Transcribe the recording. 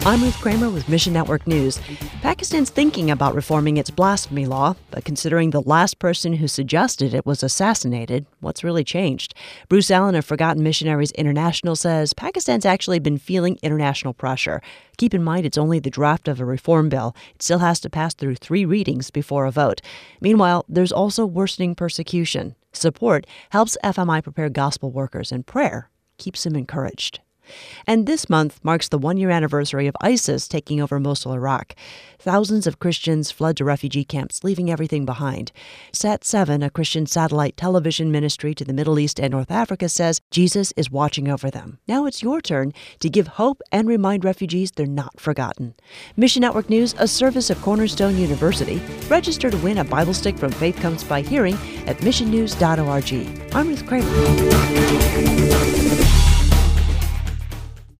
I'm Ruth Kramer with Mission Network News. Pakistan's thinking about reforming its blasphemy law, but considering the last person who suggested it was assassinated, what's really changed? Bruce Allen of Forgotten Missionaries International says Pakistan's actually been feeling international pressure. Keep in mind it's only the draft of a reform bill. It still has to pass through 3 readings before a vote. Meanwhile, there's also worsening persecution. Support helps FMI prepare gospel workers, and prayer keeps them encouraged. And this month marks the 1-year anniversary of ISIS taking over Mosul, Iraq. Thousands of Christians fled to refugee camps, leaving everything behind. Sat7, a Christian satellite television ministry to the Middle East and North Africa, says Jesus is watching over them. Now it's your turn to give hope and remind refugees they're not forgotten. Mission Network News, a service of Cornerstone University. Register to win a Bible stick from Faith Comes by Hearing at missionnews.org. I'm Ruth Kramer.